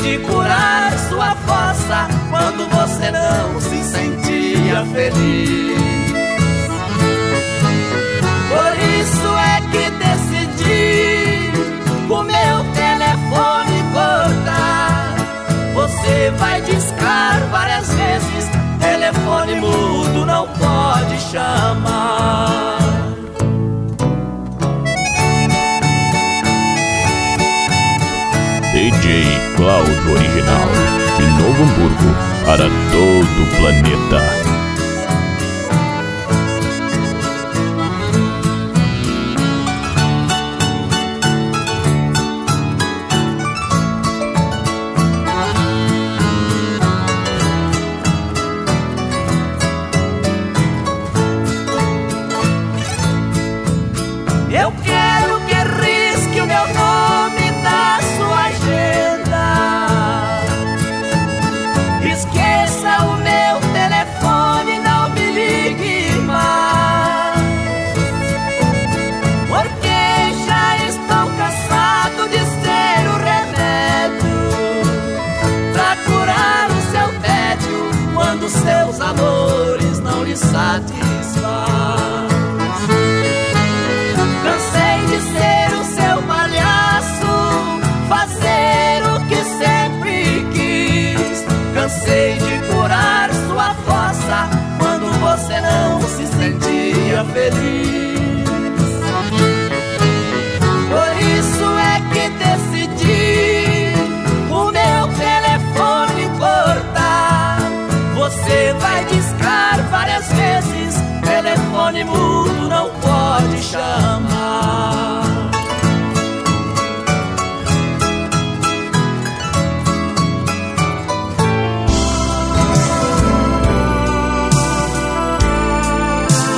de curar sua fossa quando você não se sentia feliz. Por isso é que decidi o meu telefone cortar. Você vai discar várias vezes, telefone mudo não pode chamar. DJ Cláudio Original, de Novo Hamburgo, para todo o planeta. Eu quero que risque o meu nome da sua agenda. Esqueça o meu telefone, não me ligue mais, porque já estou cansado de ser o remédio pra curar o seu tédio quando seus amores não lhe satisfazem. Cansei de ser o seu palhaço, fazer o que sempre quis. Cansei de curar sua fossa quando você não se sentia feliz. Por isso é que decidi o meu telefone cortar. Você vai discar várias vezes, telefone mudo